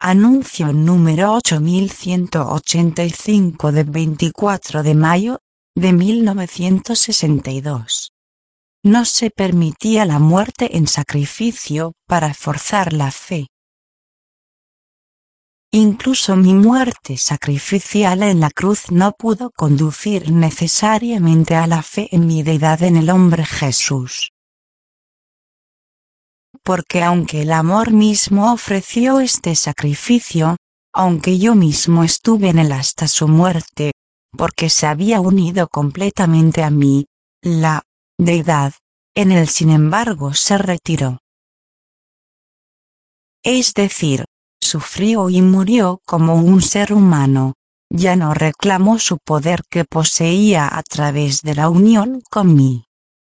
Anuncio número 8185 de 24 de mayo de 1962. No se permitía la muerte en sacrificio para forzar la fe. Incluso mi muerte sacrificial en la cruz no pudo conducir necesariamente a la fe en mi deidad en el hombre Jesús. Porque aunque el amor mismo ofreció este sacrificio, aunque yo mismo estuve en él hasta su muerte, porque se había unido completamente a mí, la deidad, en él sin embargo se retiró. Es decir, sufrió y murió como un ser humano, ya no reclamó su poder que poseía a través de la unión con mí.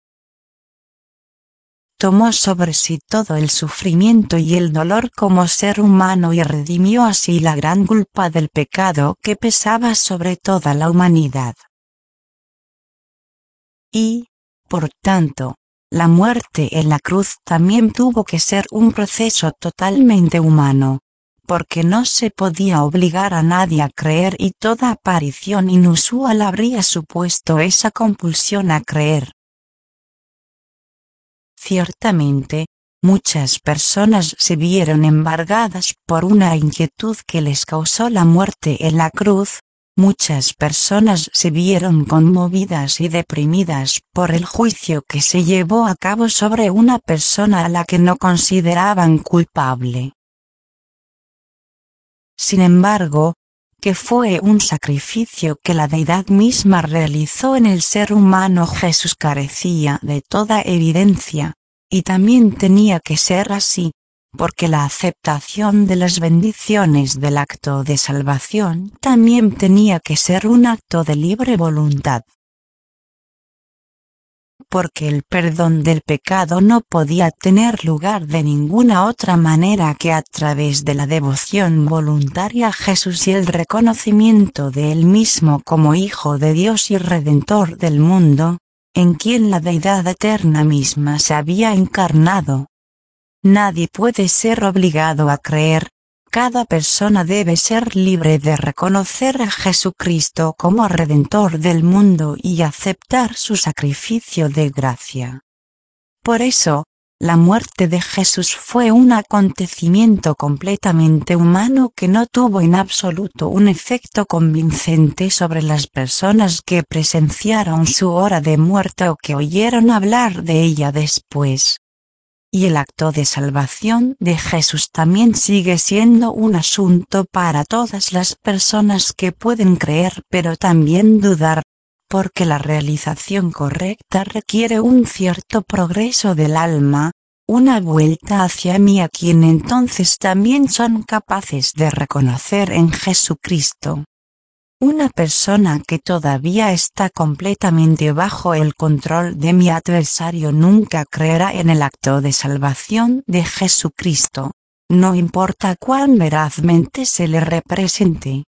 Tomó sobre sí todo el sufrimiento y el dolor como ser humano y redimió así la gran culpa del pecado que pesaba sobre toda la humanidad. Y, por tanto, la muerte en la cruz también tuvo que ser un proceso totalmente humano, porque no se podía obligar a nadie a creer y toda aparición inusual habría supuesto esa compulsión a creer. Ciertamente, muchas personas se vieron embargadas por una inquietud que les causó la muerte en la cruz, muchas personas se vieron conmovidas y deprimidas por el juicio que se llevó a cabo sobre una persona a la que no consideraban culpable. Sin embargo, que fue un sacrificio que la deidad misma realizó en el ser humano Jesús carecía de toda evidencia, y también tenía que ser así, porque la aceptación de las bendiciones del acto de salvación también tenía que ser un acto de libre voluntad. Porque el perdón del pecado no podía tener lugar de ninguna otra manera que a través de la devoción voluntaria a Jesús y el reconocimiento de Él mismo como Hijo de Dios y Redentor del mundo, en quien la deidad eterna misma se había encarnado. Nadie puede ser obligado a creer. Cada persona debe ser libre de reconocer a Jesucristo como Redentor del mundo y aceptar su sacrificio de gracia. Por eso, la muerte de Jesús fue un acontecimiento completamente humano que no tuvo en absoluto un efecto convincente sobre las personas que presenciaron su hora de muerte o que oyeron hablar de ella después. Y el acto de salvación de Jesús también sigue siendo un asunto para todas las personas que pueden creer pero también dudar, porque la realización correcta requiere un cierto progreso del alma, una vuelta hacia mí a quien entonces también son capaces de reconocer en Jesucristo. Una persona que todavía está completamente bajo el control de mi adversario nunca creerá en el acto de salvación de Jesucristo, no importa cuán verazmente se le represente.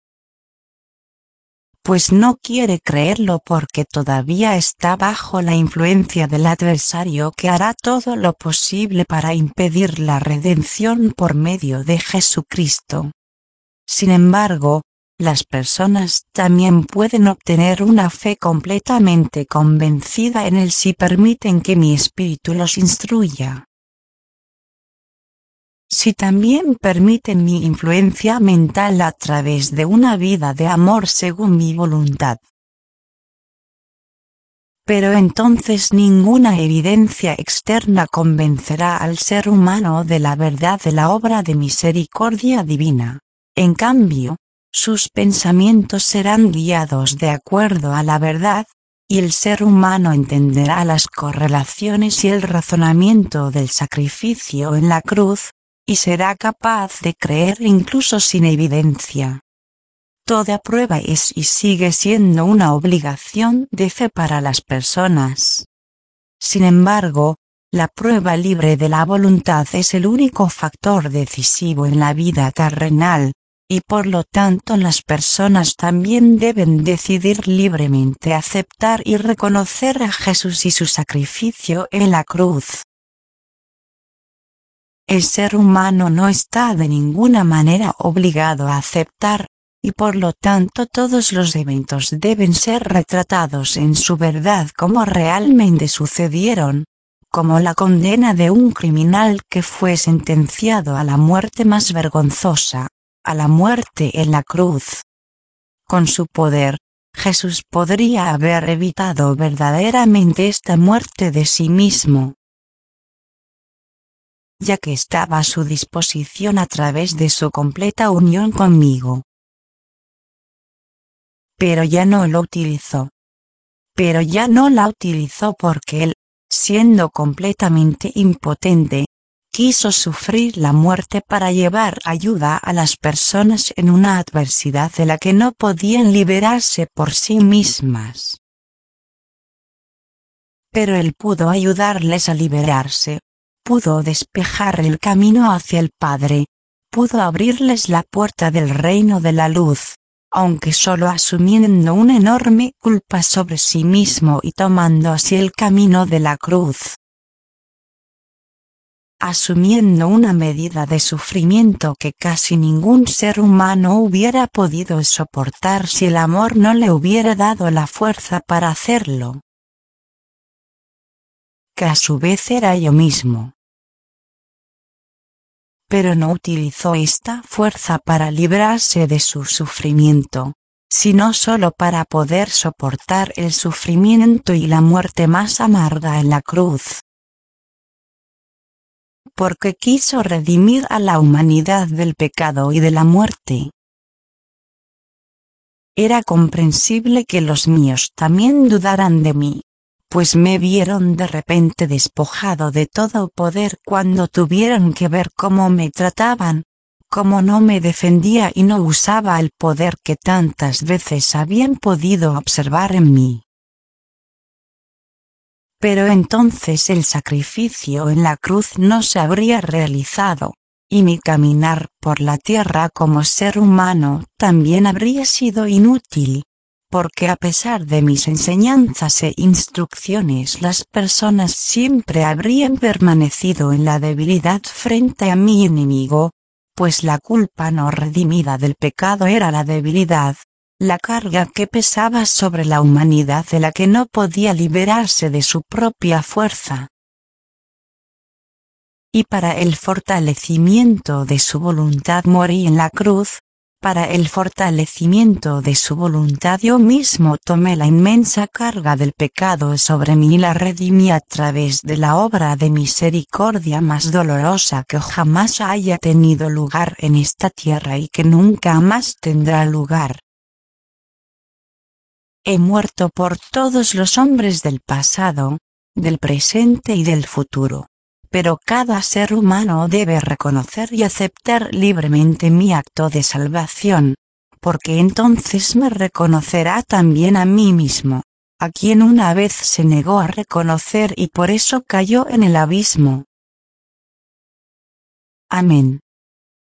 Pues no quiere creerlo porque todavía está bajo la influencia del adversario que hará todo lo posible para impedir la redención por medio de Jesucristo. Sin embargo, las personas también pueden obtener una fe completamente convencida en Él si permiten que mi espíritu los instruya. Si también permiten mi influencia mental a través de una vida de amor según mi voluntad. Pero entonces ninguna evidencia externa convencerá al ser humano de la verdad de la obra de misericordia divina. En cambio, sus pensamientos serán guiados de acuerdo a la verdad, y el ser humano entenderá las correlaciones y el razonamiento del sacrificio en la cruz, y será capaz de creer incluso sin evidencia. Toda prueba es y sigue siendo una obligación de fe para las personas. Sin embargo, la prueba libre de la voluntad es el único factor decisivo en la vida terrenal, y por lo tanto las personas también deben decidir libremente aceptar y reconocer a Jesús y su sacrificio en la cruz. el ser humano no está de ninguna manera obligado a aceptar, y por lo tanto todos los eventos deben ser retratados en su verdad como realmente sucedieron, como la condena de un criminal que fue sentenciado a la muerte más vergonzosa, a la muerte en la cruz. Con su poder, Jesús podría haber evitado verdaderamente esta muerte de sí mismo, ya que estaba a su disposición a través de su completa unión conmigo. Pero ya no lo utilizó. Pero ya no la utilizó porque él, siendo completamente impotente, quiso sufrir la muerte para llevar ayuda a las personas en una adversidad de la que no podían liberarse por sí mismas. Pero él pudo ayudarles a liberarse, pudo despejar el camino hacia el Padre, pudo abrirles la puerta del reino de la luz, aunque solo asumiendo una enorme culpa sobre sí mismo y tomando así el camino de la cruz. Asumiendo una medida de sufrimiento que casi ningún ser humano hubiera podido soportar si el amor no le hubiera dado la fuerza para hacerlo, que a su vez era yo mismo. Pero no utilizó esta fuerza para librarse de su sufrimiento, sino solo para poder soportar el sufrimiento y la muerte más amarga en la cruz. Porque quiso redimir a la humanidad del pecado y de la muerte. Era comprensible que los míos también dudaran de mí, pues me vieron de repente despojado de todo poder cuando tuvieron que ver cómo me trataban, cómo no me defendía y no usaba el poder que tantas veces habían podido observar en mí. Pero entonces el sacrificio en la cruz no se habría realizado, y mi caminar por la tierra como ser humano también habría sido inútil. Porque a pesar de mis enseñanzas e instrucciones las personas siempre habrían permanecido en la debilidad frente a mi enemigo, pues la culpa no redimida del pecado era la debilidad, la carga que pesaba sobre la humanidad de la que no podía liberarse de su propia fuerza. Y para el fortalecimiento de su voluntad morí en la cruz. Para el fortalecimiento de su voluntad yo mismo tomé la inmensa carga del pecado sobre mí y la redimí a través de la obra de misericordia más dolorosa que jamás haya tenido lugar en esta tierra y que nunca más tendrá lugar. He muerto por todos los hombres del pasado, del presente y del futuro. Pero cada ser humano debe reconocer y aceptar libremente mi acto de salvación, porque entonces me reconocerá también a mí mismo, a quien una vez se negó a reconocer y por eso cayó en el abismo. Amén.